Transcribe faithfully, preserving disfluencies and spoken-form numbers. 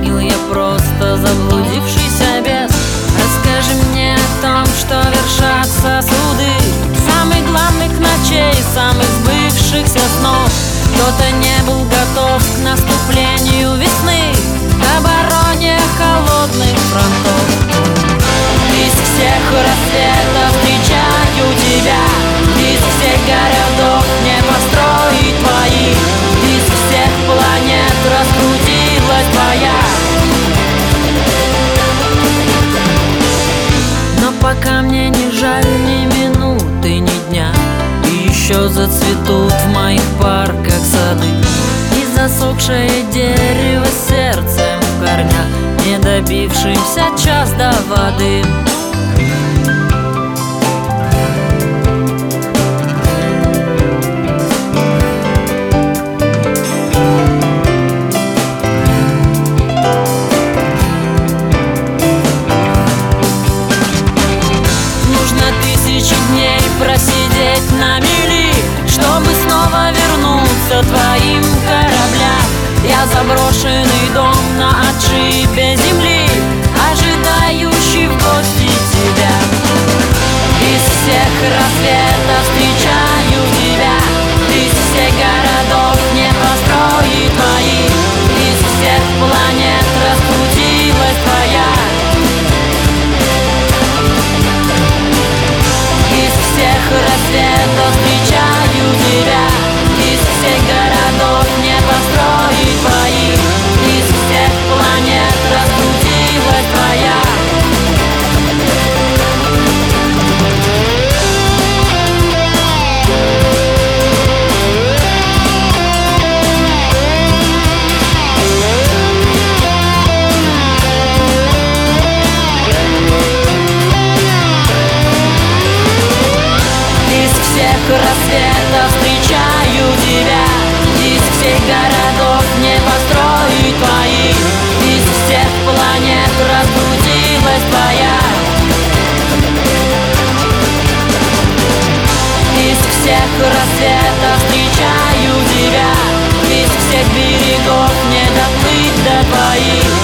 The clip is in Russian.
ангел, я просто заблудившийся бес. Расскажи мне о том, что вершатся суды самых главных ночей, самых сбывшихся снов. Кто-то не был готов к наступлению весны, к обороне холодных фронтов. Из всех рассветов встречаю тебя, из всех городов не построить твои, из всех планет раскрутилась твоя. Но пока мне не жаль ни минуты, ни дня, и еще зацветут в моих парках сады, и засохшее дерево сердцем в корнях, не добившимся час до воды. Дней просидеть на мели, чтобы снова вернуться твоим кораблям. Я заброшенный дом на отшибе земли, ожидающий в гости тебя. Из всех рассветов встречаю тебя, из всех городов не построить твои, из всех планет раскрутилась твоя. Рассветов встречаю тебя, из всех городов не построить твои, из всех планет раскрутилась твоя. Рассветов встречаю тебя, из всех городов не построить твои, из всех планет разбудилась твоя. Из всех рассветов встречаю тебя, из всех берегов не доплыть до твоих.